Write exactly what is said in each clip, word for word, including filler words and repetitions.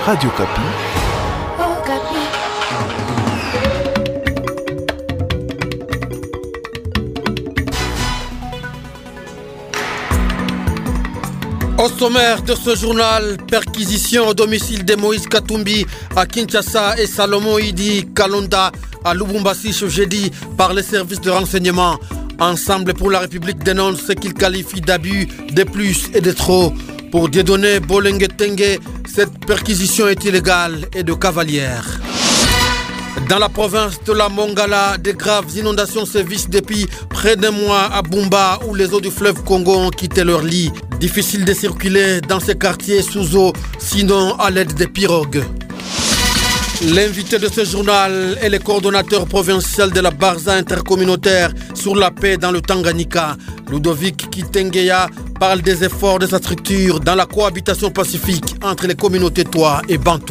Radio Kapi. Au sommaire de ce journal, perquisition au domicile de Moïse Katumbi à Kinshasa et Salomon Idi Kalonda à Lubumbashi ce jeudi par les services de renseignement. Ensemble pour la République dénonce ce qu'il qualifie d'abus, de plus et de trop. Pour Dieudonné Bolenge Tengue, cette perquisition est illégale et de cavalière. Dans la province de la Mongala, de graves inondations sévissent depuis près d'un mois à Bumba où les eaux du fleuve Congo ont quitté leur lit. Difficile de circuler dans ces quartiers sous eau, sinon à l'aide des pirogues. L'invité de ce journal est le coordonnateur provincial de la Barza intercommunautaire sur la paix dans le Tanganyika. Ludovic Kitengeya parle des efforts de sa structure dans la cohabitation pacifique entre les communautés Toa et Bantou.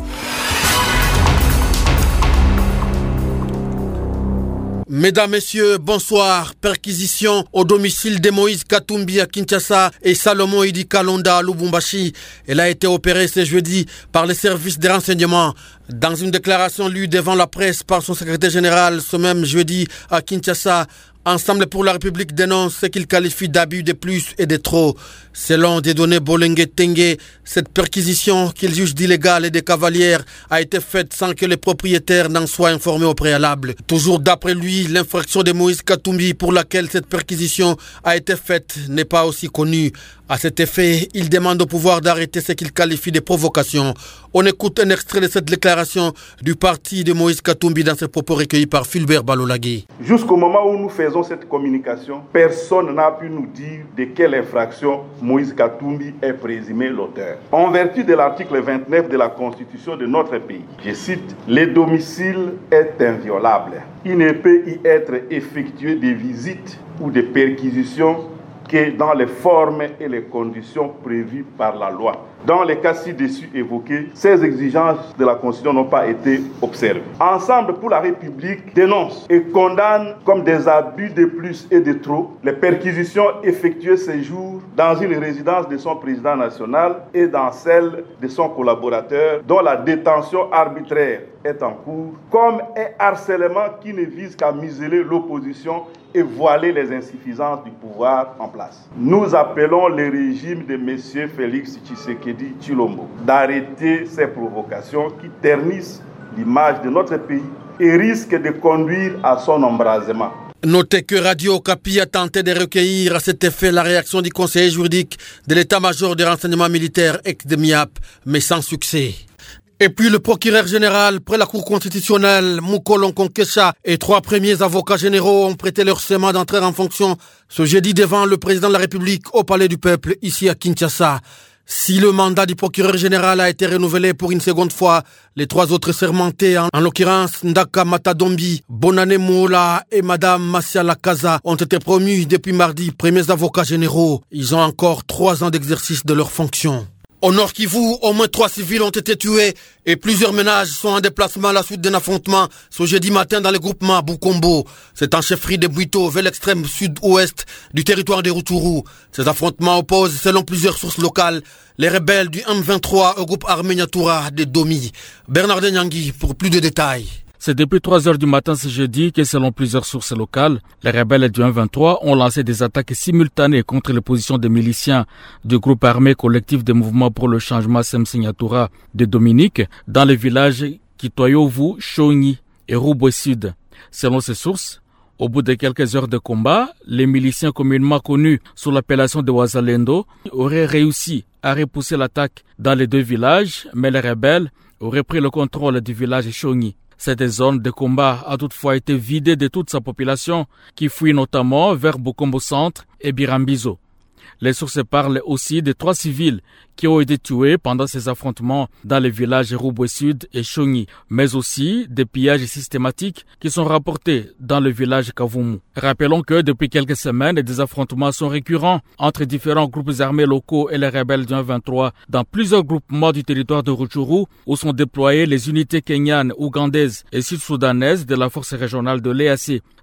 Mesdames, Messieurs, bonsoir. Perquisition au domicile de Moïse Katumbi à Kinshasa et Salomon Idi Kalonda à Lubumbashi. Elle a été opérée ce jeudi par les services de renseignement. Dans une déclaration lue devant la presse par son secrétaire général ce même jeudi à Kinshasa, Ensemble pour la République dénonce ce qu'il qualifie d'abus de plus et de trop. Selon Dieudonné Bolenge Tengue, cette perquisition qu'il juge d'illégale et de cavalière a été faite sans que les propriétaires n'en soient informés au préalable. Toujours d'après lui, l'infraction de Moïse Katumbi pour laquelle cette perquisition a été faite n'est pas aussi connue. À cet effet, il demande au pouvoir d'arrêter ce qu'il qualifie de provocation. On écoute un extrait de cette déclaration du parti de Moïse Katumbi dans ses propos recueillis par Fulbert Balolagui. Jusqu'au moment où nous faisons cette communication, personne n'a pu nous dire de quelle infraction Moïse Katumbi est présumé l'auteur. En vertu de l'article vingt-neuf de la Constitution de notre pays, je cite, « Le domicile est inviolable. Il ne peut y être effectué des visites ou des perquisitions que dans les formes et les conditions prévues par la loi. » Dans les cas ci-dessus évoqués, ces exigences de la Constitution n'ont pas été observées. Ensemble pour la République dénonce et condamne comme des abus de plus et de trop les perquisitions effectuées ces jours dans une résidence de son président national et dans celle de son collaborateur dont la détention arbitraire est en cours, comme un harcèlement qui ne vise qu'à museler l'opposition et voiler les insuffisances du pouvoir en place. Nous appelons le régime de M. Félix Tshisekedi Tshilombo d'arrêter ces provocations qui ternissent l'image de notre pays et risquent de conduire à son embrasement. Notez que Radio Kapi a tenté de recueillir à cet effet la réaction du conseiller juridique de l'état-major des renseignements militaires ex-D M I A P, mais sans succès. Et puis le procureur général près la Cour constitutionnelle, Mukolo Nkonkesha, et trois premiers avocats généraux ont prêté leur serment d'entrer en fonction ce jeudi devant le président de la République au Palais du Peuple, ici à Kinshasa. Si le mandat du procureur général a été renouvelé pour une seconde fois, les trois autres sermentés, en, en l'occurrence Ndaka Matadombi, Bonane Moula et Madame Massia Lakaza, ont été promus depuis mardi premiers avocats généraux. Ils ont encore trois ans d'exercice de leurs fonctions. Au Nord Kivu, au moins trois civils ont été tués et plusieurs ménages sont en déplacement à la suite d'un affrontement ce jeudi matin dans le groupement Bukombo. C'est en chefferie de Bwito vers l'extrême sud-ouest du territoire de Rutshuru. Ces affrontements opposent, selon plusieurs sources locales, les rebelles du M vingt-trois au groupe armé Nyatura de Domi. Bernard Nyangui pour plus de détails. C'est depuis trois heures du matin ce jeudi que, selon plusieurs sources locales, les rebelles du M vingt-trois ont lancé des attaques simultanées contre les positions des miliciens du groupe armé collectif des mouvements pour le changement Semsignatura de Dominique dans les villages Kitoyovu, Shonyi et Rubwe Sud. Selon ces sources, au bout de quelques heures de combat, les miliciens communément connus sous l'appellation de Wazalendo auraient réussi à repousser l'attaque dans les deux villages, mais les rebelles auraient pris le contrôle du village Shonyi. Cette zone de combat a toutefois été vidée de toute sa population qui fuit notamment vers Bukombo Centre et Birambizo. Les sources parlent aussi de trois civils qui ont été tués pendant ces affrontements dans les villages Rubwe Sud et Shonyi, mais aussi des pillages systématiques qui sont rapportés dans le village Kavumu. Rappelons que depuis quelques semaines, des affrontements sont récurrents entre différents groupes armés locaux et les rebelles du M vingt-trois dans plusieurs groupements du territoire de Rutshuru où sont déployées les unités kenyanes, ougandaises et sud-soudanaises de la force régionale de l'E A C.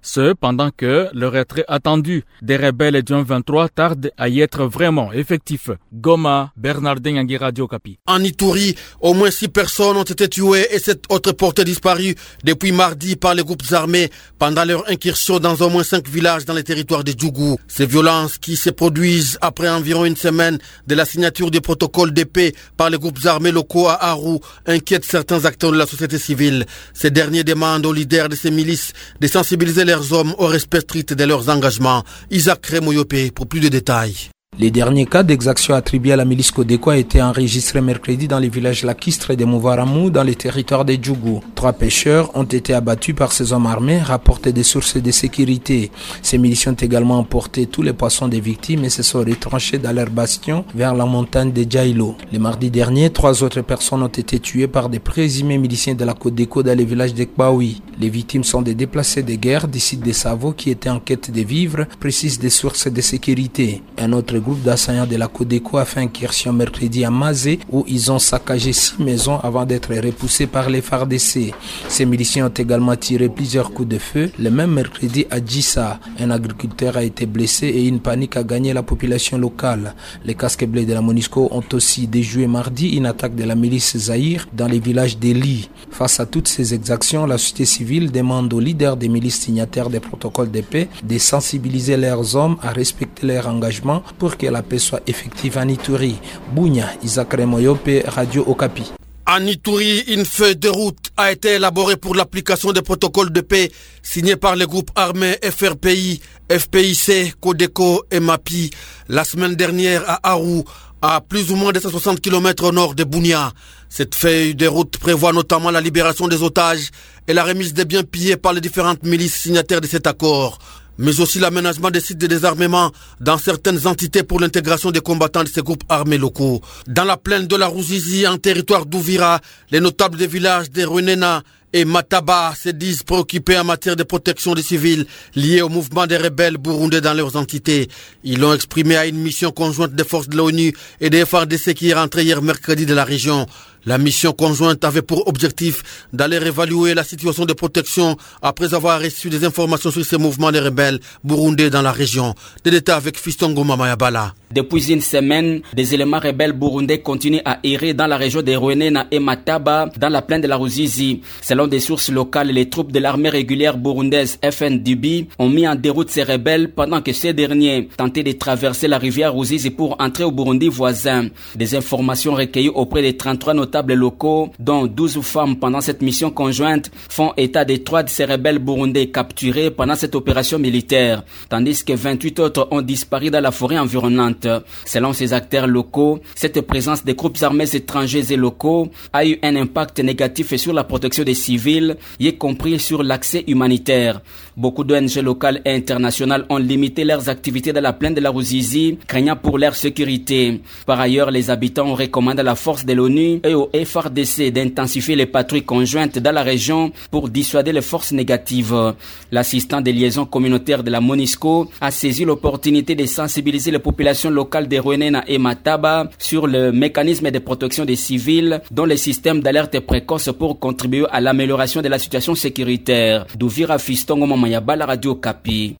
Ce, pendant que le retrait attendu des rebelles du M vingt-trois tarde à y être vraiment effectif. Goma, Bernardin Yangui, Radio Okapi. En Ituri, au moins six personnes ont été tuées et sept autres portées disparues depuis mardi par les groupes armés pendant leur incursion dans au moins cinq villages dans les territoires de Djougou. Ces violences qui se produisent après environ une semaine de la signature du protocole de paix par les groupes armés locaux à Aru inquiètent certains acteurs de la société civile. Ces derniers demandent aux leaders de ces milices de sensibiliser leurs hommes au respect strict de leurs engagements. Isaac Remoyope pour plus de détails. Les derniers cas d'exaction attribués à la milice Codeco a été enregistrés mercredi dans les villages Lakistre de Mouvaramou dans les territoires de Djougou. Trois pêcheurs ont été abattus par ces hommes armés, rapportent des sources de sécurité. Ces miliciens ont également emporté tous les poissons des victimes et se sont retranchés dans leur bastion vers la montagne de Djaïlo. Le mardi dernier, trois autres personnes ont été tuées par des présumés miliciens de la Codeco dans les villages de Kbaoui. Les victimes sont des déplacés de guerre du site de Savo qui étaient en quête de vivres, précisent des sources de sécurité. Un autre groupe d'assaillants de la Codeco a fait incursion mercredi à Mazé où ils ont saccagé six maisons avant d'être repoussés par les F A R D C. Ces miliciens ont également tiré plusieurs coups de feu. Le même mercredi à Djissa, un agriculteur a été blessé et une panique a gagné la population locale. Les casques bleus de la MONUSCO ont aussi déjoué mardi une attaque de la milice Zahir dans les villages d'Eli. Face à toutes ces exactions, la société civile demande aux leaders des milices signataires des protocoles de paix de sensibiliser leurs hommes à respecter leurs engagements pour que la paix soit effective en Ituri. Bounia, Isaac Remoyope, Radio Okapi. En Ituri, une feuille de route a été élaborée pour l'application des protocoles de paix signés par les groupes armés F R P I, F P I C, Codeco et MAPI la semaine dernière à Aru, à plus ou moins de cent soixante kilomètres au nord de Bounia. Cette feuille de route prévoit notamment la libération des otages et la remise des biens pillés par les différentes milices signataires de cet accord, mais aussi l'aménagement des sites de désarmement dans certaines entités pour l'intégration des combattants de ces groupes armés locaux. Dans la plaine de la Ruzizi, en territoire d'Ouvira, les notables des villages de Ruenena et Mataba se disent préoccupés en matière de protection des civils liés au mouvement des rebelles burundais dans leurs entités. Ils l'ont exprimé à une mission conjointe des forces de l'ONU et des F A R D C qui est rentrée hier mercredi de la région. La mission conjointe avait pour objectif d'aller évaluer la situation de protection après avoir reçu des informations sur ces mouvements de rebelles burundais dans la région. Des détails avec Fiston Goma Mayabala. Depuis une semaine, des éléments rebelles burundais continuent à errer dans la région de Ruenena et Mataba, dans la plaine de la Ruzizi. Selon des sources locales, les troupes de l'armée régulière burundaise F N D B ont mis en déroute ces rebelles pendant que ces derniers tentaient de traverser la rivière Ruzizi pour entrer au Burundi voisin. Des informations recueillies auprès des trente-trois notables locaux, dont douze femmes pendant cette mission conjointe, font état des trois de ces rebelles burundais capturés pendant cette opération militaire, tandis que vingt-huit autres ont disparu dans la forêt environnante. Selon ces acteurs locaux, cette présence des groupes armés étrangers et locaux a eu un impact négatif sur la protection des civils, y compris sur l'accès humanitaire. Beaucoup d'O N G locales et internationales ont limité leurs activités dans la plaine de la Ruzizi, craignant pour leur sécurité. Par ailleurs, les habitants ont recommandé à la force de l'ONU et au F A R D C d'intensifier les patrouilles conjointes dans la région pour dissuader les forces négatives. L'assistant des liaisons communautaires de la MONUSCO a saisi l'opportunité de sensibiliser les populations locales de Ruenena et Mataba sur le mécanisme de protection des civils, dont les systèmes d'alerte précoce pour contribuer à l'amélioration de la situation sécuritaire. D'Ouvira Fistongo Mamayaba, la Radio Okapi.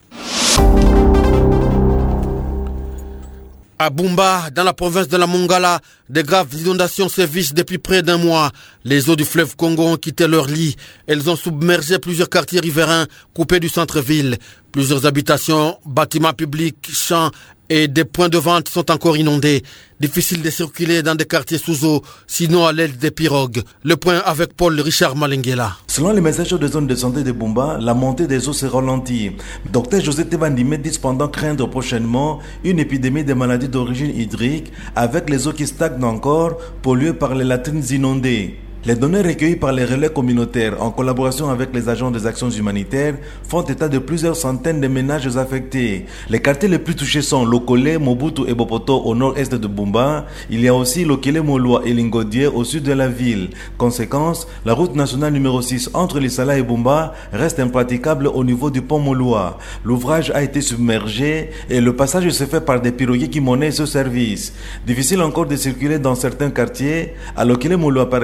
À Bumba, dans la province de la Mongala, de graves inondations sévissent depuis près d'un mois. Les eaux du fleuve Congo ont quitté leur lit. Elles ont submergé plusieurs quartiers riverains coupés du centre-ville. Plusieurs habitations, bâtiments publics, champs et des points de vente sont encore inondés. Difficile de circuler dans des quartiers sous eau, sinon à l'aide des pirogues. Le point avec Paul Richard Malengela. Selon les messages des zones de santé de Bumba, la montée des eaux se ralentit. Docteur José Tebandime dit cependant craindre prochainement une épidémie de maladies d'origine hydrique avec les eaux qui stagnent encore, polluées par les latrines inondées. Les données recueillies par les relais communautaires en collaboration avec les agents des actions humanitaires font état de plusieurs centaines de ménages affectés. Les quartiers les plus touchés sont Lokole, Mobutu et Bopoto au nord-est de Bumba. Il y a aussi Lokele Moloa et Lingodier au sud de la ville. Conséquence, la route nationale numéro six entre Lissala et Bumba reste impraticable au niveau du pont Moloa. L'ouvrage a été submergé et le passage se fait par des pirogues qui monnaient ce service. Difficile encore de circuler dans certains quartiers. À Lokele Moloa par exemple,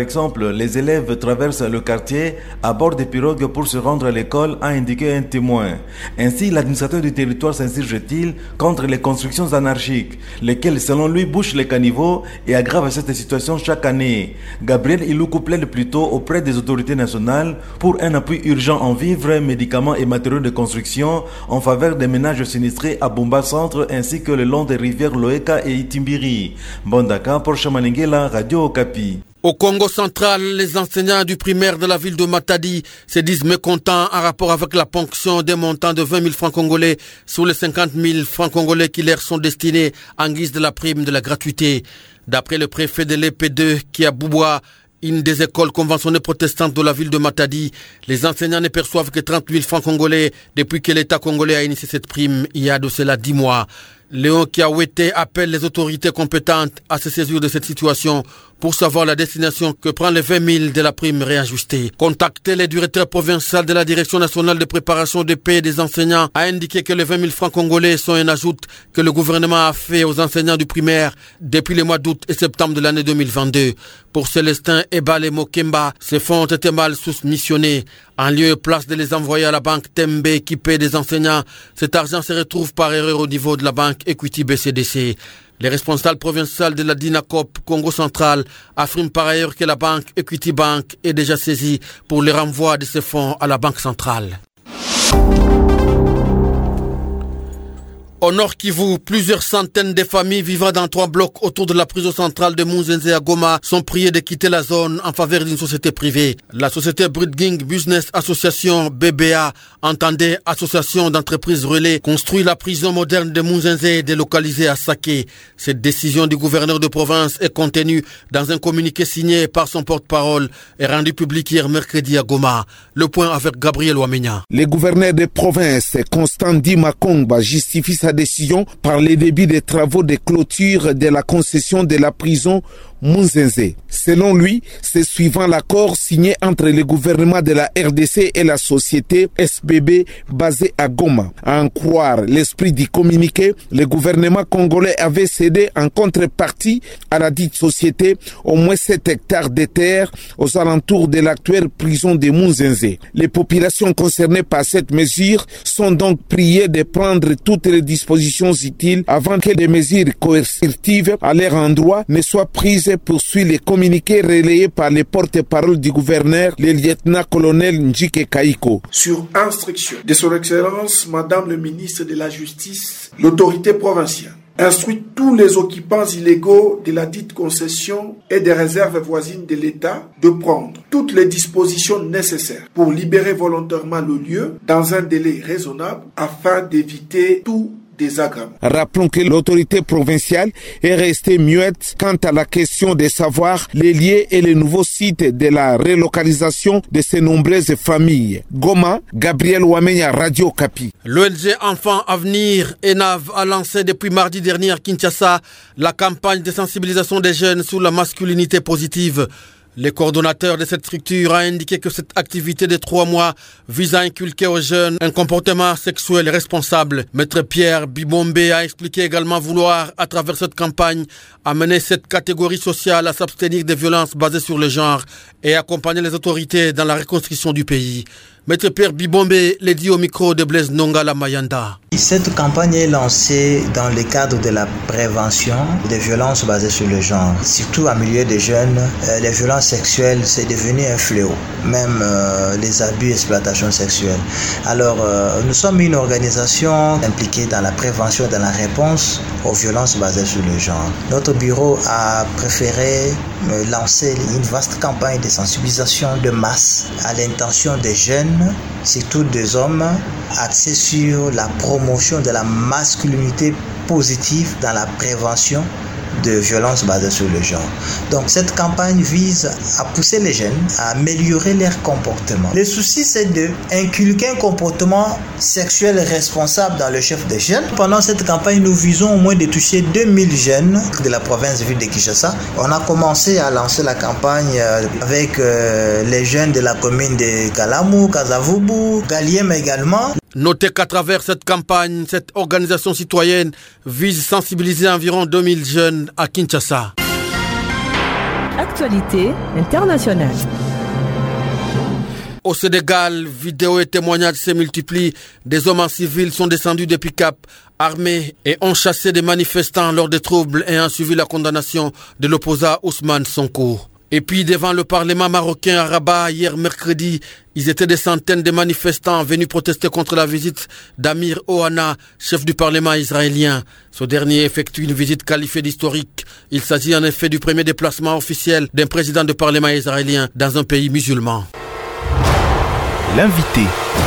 exemple, les élèves traversent le quartier à bord des pirogues pour se rendre à l'école, a indiqué un témoin. Ainsi, l'administrateur du territoire s'insurge-t-il contre les constructions anarchiques, lesquelles, selon lui, bouchent les caniveaux et aggravent cette situation chaque année. Gabriel Iloukou plaide plutôt auprès des autorités nationales pour un appui urgent en vivres, médicaments et matériaux de construction en faveur des ménages sinistrés à Bumba Centre ainsi que le long des rivières Loeka et Itimbiri. Bondaka pour Chamaningela, Radio Okapi. Au Congo central, les enseignants du primaire de la ville de Matadi se disent mécontents en rapport avec la ponction des montants de vingt mille francs congolais sur les cinquante mille francs congolais qui leur sont destinés en guise de la prime de la gratuité. D'après le préfet de l'E P deux, qui a Bouboua, une des écoles conventionnées protestantes de la ville de Matadi, les enseignants ne perçoivent que trente mille francs congolais depuis que l'État congolais a initié cette prime il y a de cela dix mois. Léon Kiawete appelle les autorités compétentes à se saisir de cette situation pour savoir la destination que prend les vingt mille de la prime réajustée. Contacté, le directeur provincial de la Direction nationale de préparation des paix des enseignants a indiqué que les vingt mille francs congolais sont un ajout que le gouvernement a fait aux enseignants du primaire depuis les mois d'août et septembre de l'année deux mille vingt-deux. Pour Célestin Ebale Mokemba, ces fonds ont été mal sous-missionnés. En lieu et place de les envoyer à la banque Tembe qui paie des enseignants, cet argent se retrouve par erreur au niveau de la banque Equity B C D C. Les responsables provinciaux de la DINACOP Congo central affirment par ailleurs que la banque Equity Bank est déjà saisie pour le renvoi de ces fonds à la banque centrale. Au Nord Kivu, plusieurs centaines de familles vivant dans trois blocs autour de la prison centrale de Munzenze à Goma sont priées de quitter la zone en faveur d'une société privée. La société Bridging Business Association B B A, entendez Association d'entreprises relais, construit la prison moderne de Munzenze délocalisée à Saké. Cette décision du gouverneur de province est contenue dans un communiqué signé par son porte-parole et rendu public hier mercredi à Goma. Le point avec Gabriel Ouamenya. Le gouverneur de province, Constant Dima Kongba, justifie sa décision par le début des travaux de clôture de la concession de la prison Munzenze. Selon lui, c'est suivant l'accord signé entre le gouvernement de la R D C et la société S B B basée à Goma. À en croire l'esprit du communiqué, le gouvernement congolais avait cédé en contrepartie à la dite société au moins sept hectares de terre aux alentours de l'actuelle prison de Munzenze. Les populations concernées par cette mesure sont donc priées de prendre toutes les dispositions utiles avant que des mesures coercitives à leur endroit ne soient prises, poursuit les communiqués relayés par les porte-parole du gouverneur, le lieutenant-colonel Njike Kaiko. Sur instruction de son Excellence, Madame le ministre de la Justice, l'autorité provinciale instruit tous les occupants illégaux de la dite concession et des réserves voisines de l'État de prendre toutes les dispositions nécessaires pour libérer volontairement le lieu dans un délai raisonnable afin d'éviter tout désagrément. Rappelons que l'autorité provinciale est restée muette quant à la question de savoir les liens et les nouveaux sites de la relocalisation de ces nombreuses familles. Goma, Gabriel Ouamenya, Radio Kapi. L'O N G Enfants Avenir, E N A V, a lancé depuis mardi dernier à Kinshasa la campagne de sensibilisation des jeunes sur la masculinité positive. Le coordonnateur de cette structure a indiqué que cette activité de trois mois vise à inculquer aux jeunes un comportement sexuel responsable. Maître Pierre Bibombe a expliqué également vouloir, à travers cette campagne, amener cette catégorie sociale à s'abstenir des violences basées sur le genre et accompagner les autorités dans la reconstruction du pays. Maître Pierre Bibombe l'a dit au micro de Blaise Nongala Mayanda. Cette campagne est lancée dans le cadre de la prévention des violences basées sur le genre. Surtout en milieu des jeunes, euh, les violences sexuelles, c'est devenu un fléau. Même euh, les abus et exploitations sexuelles. Alors, euh, nous sommes une organisation impliquée dans la prévention et dans la réponse aux violences basées sur le genre. Notre bureau a préféré euh, lancer une vaste campagne de sensibilisation de masse à l'intention des jeunes, surtout des hommes, axés sur la promotion de la masculinité positive dans la prévention de violences basées sur le genre. Donc cette campagne vise à pousser les jeunes à améliorer leur comportement. Le souci, c'est de inculquer un comportement sexuel responsable dans le chef des jeunes. Pendant cette campagne, nous visons au moins de toucher deux mille jeunes de la province ville de Kinshasa. On a commencé à lancer la campagne avec euh, les jeunes de la commune de Kalamu, Kazavubu, Galiem également. Notez qu'à travers cette campagne, cette organisation citoyenne vise à sensibiliser environ deux mille jeunes à Kinshasa. Actualité internationale. Au Sénégal, vidéos et témoignages se multiplient. Des hommes en civil sont descendus des pick-up armés et ont chassé des manifestants lors des troubles ayant suivi la condamnation de l'opposant Ousmane Sonko. Et puis devant le Parlement marocain à Rabat, hier mercredi, ils étaient des centaines de manifestants venus protester contre la visite d'Amir Ohana, chef du Parlement israélien. Ce dernier effectue une visite qualifiée d'historique. Il s'agit en effet du premier déplacement officiel d'un président de Parlement israélien dans un pays musulman. L'invité.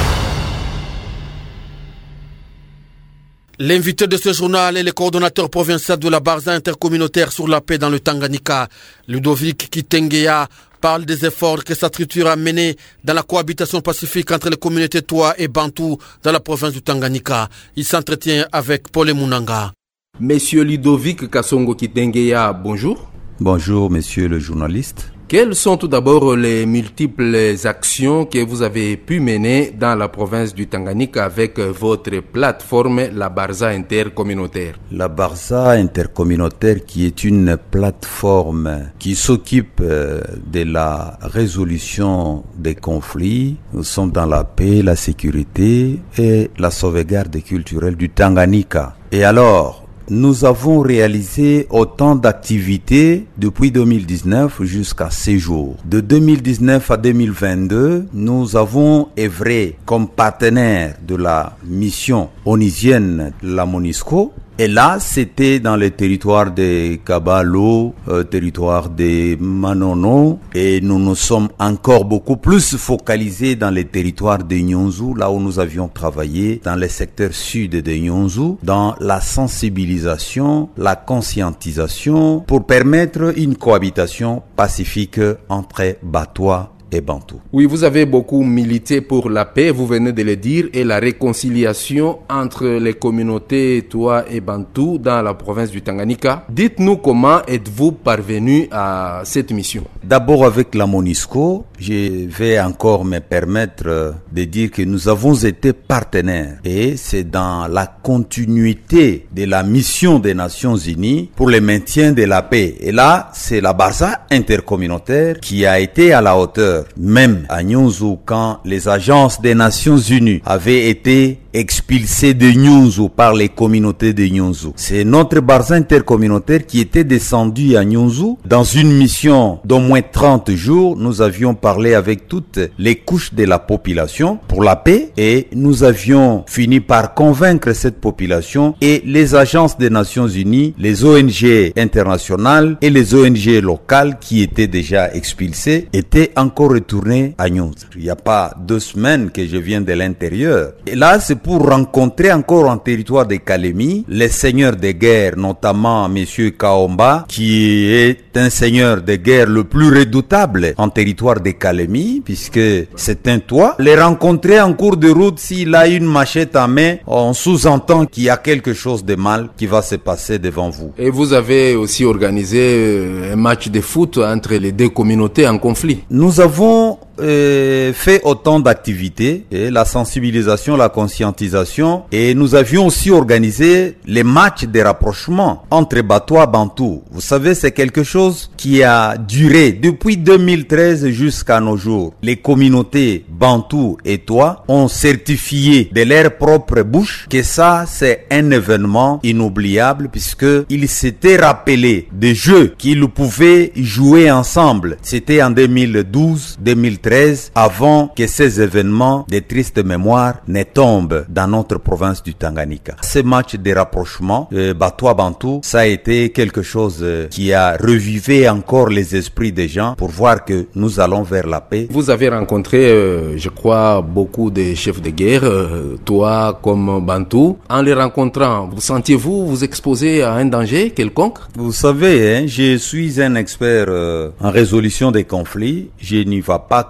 L'invité de ce journal est le coordonnateur provincial de la Barza intercommunautaire sur la paix dans le Tanganyika. Ludovic Kitengea parle des efforts que sa structure a menés dans la cohabitation pacifique entre les communautés Toa et Bantou dans la province du Tanganyika. Il s'entretient avec Paul Munanga. Monsieur Ludovic Kasongo Kitengea, bonjour. Bonjour, monsieur le journaliste. Quelles sont tout d'abord les multiples actions que vous avez pu mener dans la province du Tanganyika avec votre plateforme, la Barza intercommunautaire? La Barza intercommunautaire, qui est une plateforme qui s'occupe de la résolution des conflits. Nous sommes dans la paix, la sécurité et la sauvegarde culturelle du Tanganyika. Et alors, nous avons réalisé autant d'activités depuis deux mille dix-neuf jusqu'à ces jours. De deux mille dix-neuf à deux mille vingt-deux, nous avons œuvré comme partenaire de la mission onusienne, la MONUSCO. Et là, c'était dans le territoire de Kabalo, euh, territoire de Manono, et nous nous sommes encore beaucoup plus focalisés dans les territoires de Nyonzou, là où nous avions travaillé, dans le secteur sud de Nyonzou, dans la sensibilisation, la conscientisation, pour permettre une cohabitation pacifique entre Batois et Bantou. Oui, vous avez beaucoup milité pour la paix, vous venez de le dire, et la réconciliation entre les communautés Toa et Bantou dans la province du Tanganyika. Dites-nous comment êtes-vous parvenu à cette mission? D'abord avec la MONUSCO, je vais encore me permettre de dire que nous avons été partenaires et c'est dans la continuité de la mission des Nations Unies pour le maintien de la paix. Et là, c'est la Barza intercommunautaire qui a été à la hauteur. Même à Nyonzou, quand les agences des Nations Unies avaient été expulsées de Nyonzou par les communautés de Nyonzou. C'est notre Barza intercommunautaire qui était descendu à Nyonzou. Dans une mission d'au moins trente jours, nous avions parlé avec toutes les couches de la population pour la paix et nous avions fini par convaincre cette population et les agences des Nations Unies, les O N G internationales et les O N G locales qui étaient déjà expulsées étaient encore retournées à Nyonzou. Il n'y a pas deux semaines que je viens de l'intérieur. Et là, c'est pour rencontrer encore en territoire de Kalemi les seigneurs de guerre, notamment Monsieur Kaomba, qui est un seigneur de guerre le plus redoutable en territoire de Kalemi, puisque c'est un toit. Les rencontrer en cours de route, s'il a une machette à main, on sous-entend qu'il y a quelque chose de mal qui va se passer devant vous. Et vous avez aussi organisé un match de foot entre les deux communautés en conflit. Nous avons euh, fait autant d'activités, et la sensibilisation, la conscientisation, et nous avions aussi organisé les matchs de rapprochement entre Batois et Bantou. Vous savez, c'est quelque chose qui a duré depuis deux mille treize jusqu'à nos jours. Les communautés Bantou et Toa ont certifié de leur propre bouche que ça, c'est un événement inoubliable puisque ils s'étaient rappelés des jeux qu'ils pouvaient jouer ensemble. C'était en deux mille douze deux mille treize, avant que ces événements de triste mémoire ne tombent dans notre province du Tanganyika. Ces matchs de rapprochement, euh, Batois-Bantou, ça a été quelque chose euh, qui a revivé encore les esprits des gens pour voir que nous allons vers la paix. Vous avez rencontré, euh, je crois, beaucoup de chefs de guerre, euh, toi comme Bantou. En les rencontrant, vous sentiez-vous vous exposer à un danger quelconque? Vous savez, hein, je suis un expert euh, en résolution des conflits. Je n'y vais pas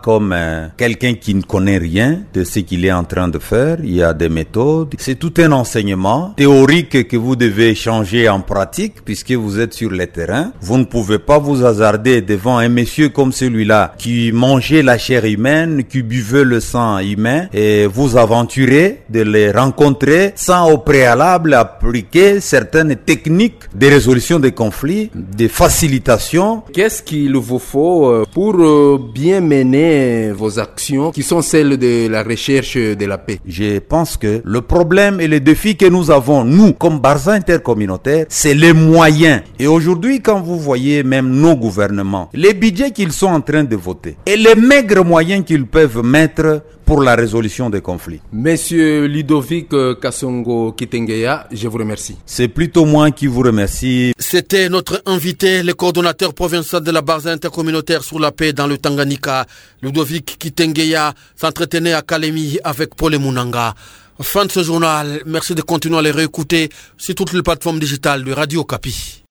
comme euh, quelqu'un qui ne connaît rien de ce qu'il est en train de faire. Il y a des méthodes. C'est tout un enseignement théorique que vous devez changer en pratique puisque vous êtes sur le terrain. Vous ne pouvez pas vous hasarder devant un monsieur comme celui-là qui mangeait la chair humaine, qui buvait le sang humain et vous aventurer de les rencontrer sans au préalable appliquer certaines techniques de résolution des conflits, de facilitation. Qu'est-ce qu'il vous faut pour bien mener vos actions qui sont celles de la recherche de la paix? Je pense que le problème et les défis que nous avons, nous, comme Barza intercommunautaire, c'est les moyens. Et aujourd'hui, quand vous voyez même nos gouvernements, les budgets qu'ils sont en train de voter et les maigres moyens qu'ils peuvent mettre pour la résolution des conflits. Monsieur Ludovic Kassongo Kitengeya, je vous remercie. C'est plutôt moi qui vous remercie. C'était notre invité, le coordonnateur provincial de la Barza intercommunautaire sur la paix dans le Tanganyika. Ludovic Kitengeya s'entretenait à Kalemi avec Paul Munanga. Fin de ce journal. Merci de continuer à les réécouter sur toutes les plateformes digitales de Radio Okapi.